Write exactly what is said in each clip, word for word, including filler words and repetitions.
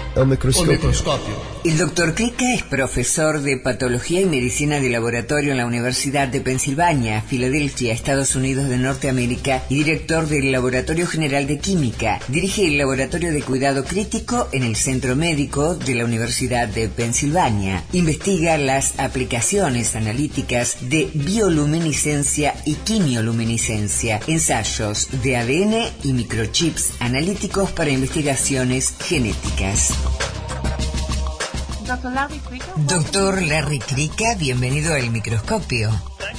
El microscopio. El microscopio. El doctor Krika es profesor de Patología y Medicina de Laboratorio en la Universidad de Pensilvania, Filadelfia, Estados Unidos de Norteamérica, y director del Laboratorio General de Química. Dirige el Laboratorio de Cuidado Crítico en el Centro Médico de la Universidad de Pensilvania. Investiga las aplicaciones analíticas de bioluminiscencia y quimioluminiscencia, ensayos de A D N y microchips analíticos para investigaciones genéticas. doctor Larry Krika. Doctor Larry Krika, bienvenido al microscopio.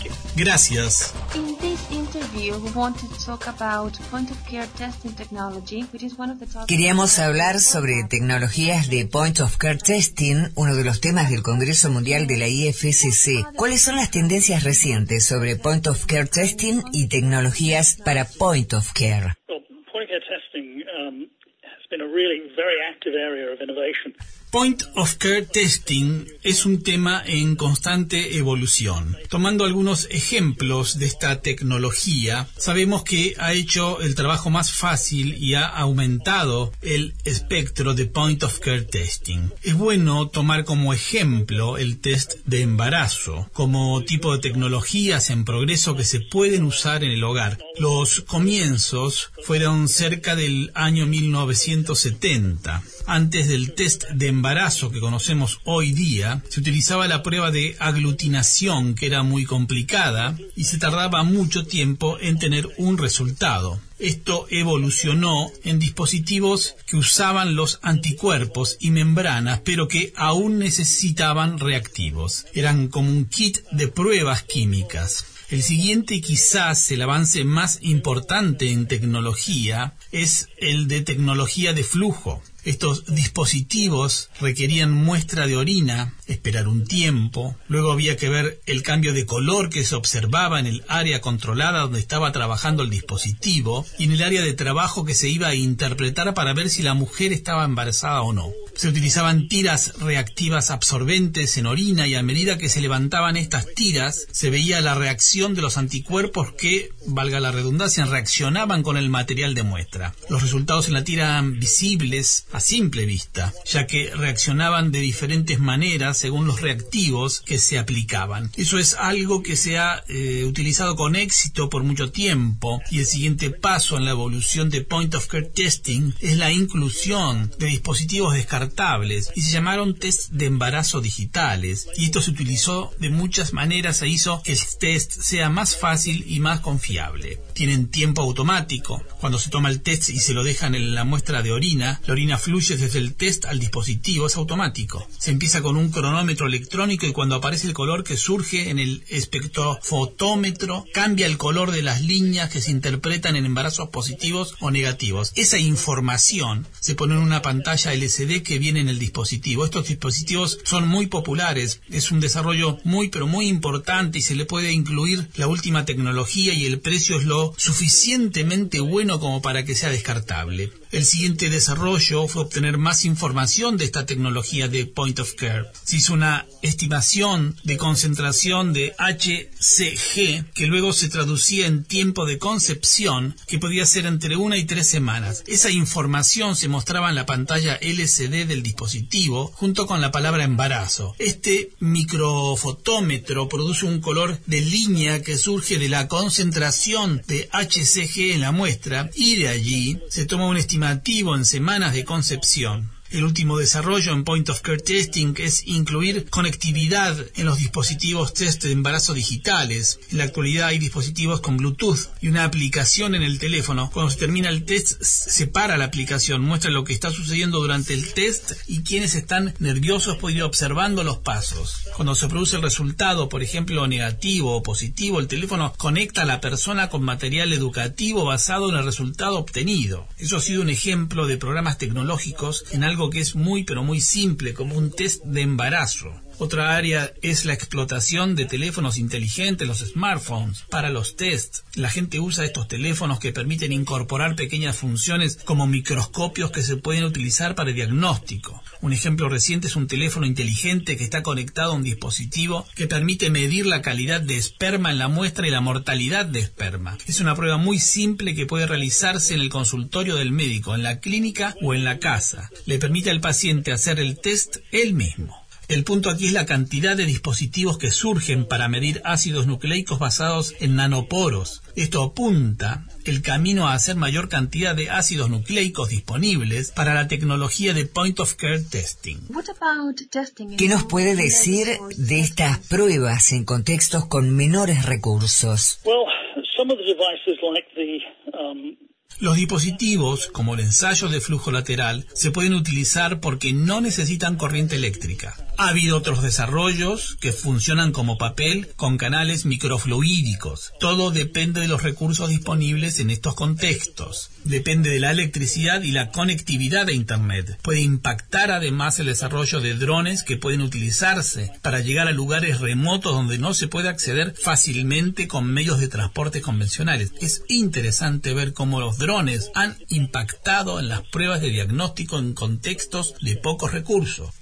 Gracias. In this interview, we want to talk about point-of-care testing technology, which is one of the top... Queríamos hablar sobre tecnologías de point-of-care testing, uno de los temas del Congreso Mundial de la I F C C. ¿Cuáles son las tendencias recientes sobre point-of-care testing y tecnologías para point-of-care? Well, point-of-care testing um, has been a really very active area of innovation. Point of Care Testing es un tema en constante evolución. Tomando algunos ejemplos de esta tecnología, sabemos que ha hecho el trabajo más fácil y ha aumentado el espectro de Point of Care Testing. Es bueno tomar como ejemplo el test de embarazo, como tipo de tecnologías en progreso que se pueden usar en el hogar. Los comienzos fueron cerca del año mil novecientos setenta. Antes del test de embarazo que conocemos hoy día, se utilizaba la prueba de aglutinación, que era muy complicada y se tardaba mucho tiempo en tener un resultado. Esto evolucionó en dispositivos que usaban los anticuerpos y membranas, pero que aún necesitaban reactivos. Eran como un kit de pruebas químicas. El siguiente, quizás el avance más importante en tecnología, es el de tecnología de flujo. Estos dispositivos requerían muestra de orina, esperar un tiempo, luego había que ver el cambio de color que se observaba en el área controlada donde estaba trabajando el dispositivo y en el área de trabajo que se iba a interpretar para ver si la mujer estaba embarazada o no. Se utilizaban tiras reactivas absorbentes en orina y a medida que se levantaban estas tiras se veía la reacción de los anticuerpos que, valga la redundancia, reaccionaban con el material de muestra. Los resultados en la tira eran visibles a simple vista, ya que reaccionaban de diferentes maneras según los reactivos que se aplicaban. Eso es algo que se ha eh, utilizado con éxito por mucho tiempo, y el siguiente paso en la evolución de Point of Care Testing es la inclusión de dispositivos descartables, y se llamaron test de embarazo digitales, y esto se utilizó de muchas maneras e hizo que el test sea más fácil y más confiable. Tienen tiempo automático. Cuando se toma el test y se lo dejan en la muestra de orina, la orina fluye desde el test al dispositivo, es automático. Se empieza con un cronómetro electrónico y cuando aparece el color que surge en el espectrofotómetro, cambia el color de las líneas que se interpretan en embarazos positivos o negativos. Esa información se pone en una pantalla L C D que viene en el dispositivo. Estos dispositivos son muy populares, es un desarrollo muy pero muy importante y se le puede incluir la última tecnología y el precio es lo suficientemente bueno como para que sea descartable. El siguiente desarrollo fue obtener más información de esta tecnología de Point of Care. Se hizo una estimación de concentración de H C G que luego se traducía en tiempo de concepción, que podía ser entre una y tres semanas. Esa información se mostraba en la pantalla L C D del dispositivo junto con la palabra embarazo. Este microfotómetro produce un color de línea que surge de la concentración de H C G en la muestra y de allí se toma un estimativo en semanas de concepción. El último desarrollo en Point of Care Testing es incluir conectividad en los dispositivos test de embarazo digitales. En la actualidad hay dispositivos con Bluetooth y una aplicación en el teléfono. Cuando se termina el test, se para la aplicación, muestra lo que está sucediendo durante el test y quienes están nerviosos pueden ir observando los pasos. Cuando se produce el resultado, por ejemplo, negativo o positivo, el teléfono conecta a la persona con material educativo basado en el resultado obtenido. Eso ha sido un ejemplo de programas tecnológicos en algo que es muy pero muy simple, como un test de embarazo. Otra área es la explotación de teléfonos inteligentes, los smartphones, para los tests. La gente usa estos teléfonos que permiten incorporar pequeñas funciones como microscopios que se pueden utilizar para el diagnóstico. Un ejemplo reciente es un teléfono inteligente que está conectado a un dispositivo que permite medir la calidad de esperma en la muestra y la mortalidad de esperma. Es una prueba muy simple que puede realizarse en el consultorio del médico, en la clínica o en la casa. Le permite al paciente hacer el test él mismo. El punto aquí es la cantidad de dispositivos que surgen para medir ácidos nucleicos basados en nanoporos. Esto apunta el camino a hacer mayor cantidad de ácidos nucleicos disponibles para la tecnología de point of care testing. ¿Qué nos puede decir de estas pruebas en contextos con menores recursos? Well, some of the devices like the um, Los dispositivos, como el ensayo de flujo lateral, se pueden utilizar porque no necesitan corriente eléctrica. Ha habido otros desarrollos que funcionan como papel con canales microfluídicos. Todo depende de los recursos disponibles en estos contextos. Depende de la electricidad y la conectividad de Internet. Puede impactar además el desarrollo de drones que pueden utilizarse para llegar a lugares remotos donde no se puede acceder fácilmente con medios de transporte convencionales. Es interesante ver cómo los drones han impactado en las pruebas de diagnóstico en contextos de pocos recursos.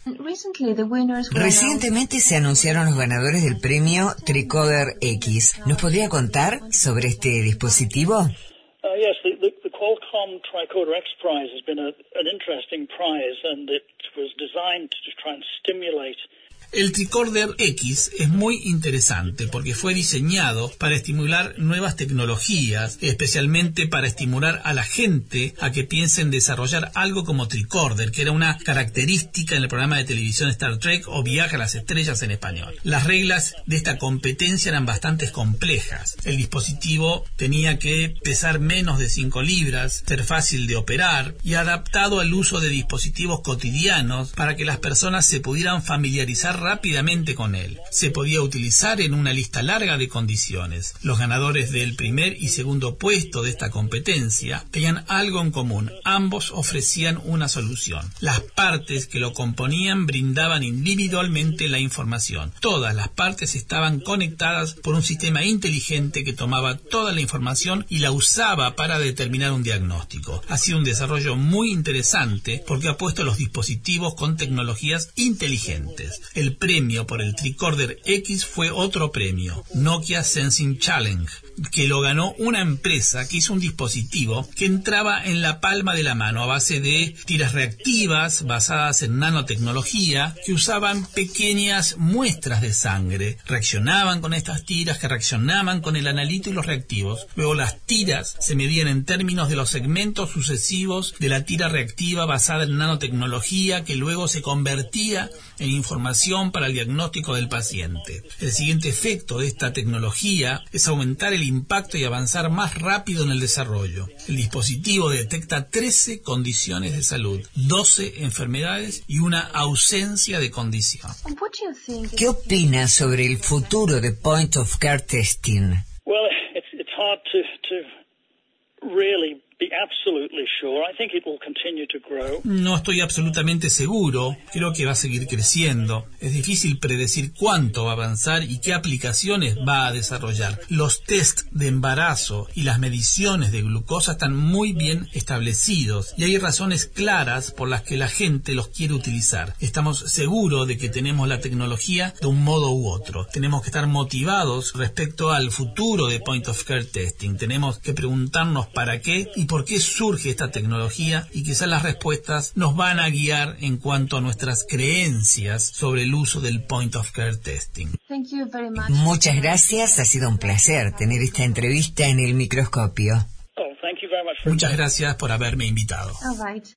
Recientemente se anunciaron los ganadores del premio Tricorder X. ¿Nos podría contar sobre este dispositivo? Uh, yes, the, the, the Qualcomm Tricorder X Prize has been a, an interesting prize, and it was designed to try and stimulate. El Tricorder X es muy interesante porque fue diseñado para estimular nuevas tecnologías, especialmente para estimular a la gente a que piense en desarrollar algo como tricorder, que era una característica en el programa de televisión Star Trek o Viaje a las Estrellas en español. Las reglas de esta competencia eran bastante complejas. El dispositivo tenía que pesar menos de cinco libras, ser fácil de operar y adaptado al uso de dispositivos cotidianos para que las personas se pudieran familiarizar rápidamente con él. Se podía utilizar en una lista larga de condiciones. Los ganadores del primer y segundo puesto de esta competencia tenían algo en común. Ambos ofrecían una solución. Las partes que lo componían brindaban individualmente la información. Todas las partes estaban conectadas por un sistema inteligente que tomaba toda la información y la usaba para determinar un diagnóstico. Ha sido un desarrollo muy interesante porque ha puesto los dispositivos con tecnologías inteligentes. El premio por el Tricorder X fue otro premio, Nokia Sensing Challenge, que lo ganó una empresa que hizo un dispositivo que entraba en la palma de la mano a base de tiras reactivas basadas en nanotecnología que usaban pequeñas muestras de sangre. Reaccionaban con estas tiras que reaccionaban con el analito y los reactivos. Luego las tiras se medían en términos de los segmentos sucesivos de la tira reactiva basada en nanotecnología que luego se convertía en información para el diagnóstico del paciente. El siguiente efecto de esta tecnología es aumentar el impacto y avanzar más rápido en el desarrollo. El dispositivo detecta trece condiciones de salud, doce enfermedades y una ausencia de condición. ¿Qué opina sobre el futuro de point of care testing? Well, it's, it's hard to, to really be absolutely sure. I think it will continue to grow. No estoy absolutamente seguro. Creo que va a seguir creciendo. Es difícil predecir cuánto va a avanzar y qué aplicaciones va a desarrollar. Los test de embarazo y las mediciones de glucosa están muy bien establecidos y hay razones claras por las que la gente los quiere utilizar. Estamos seguros de que tenemos la tecnología de un modo u otro. Tenemos que estar motivados respecto al futuro de point of care testing. Tenemos que preguntarnos para qué y por qué surge esta tecnología y quizás las respuestas nos van a guiar en cuanto a nuestras creencias sobre el uso del point of care testing. Muchas gracias, ha sido un placer tener esta entrevista en el microscopio. Oh, thank you very much for Muchas gracias por haberme invitado. All right.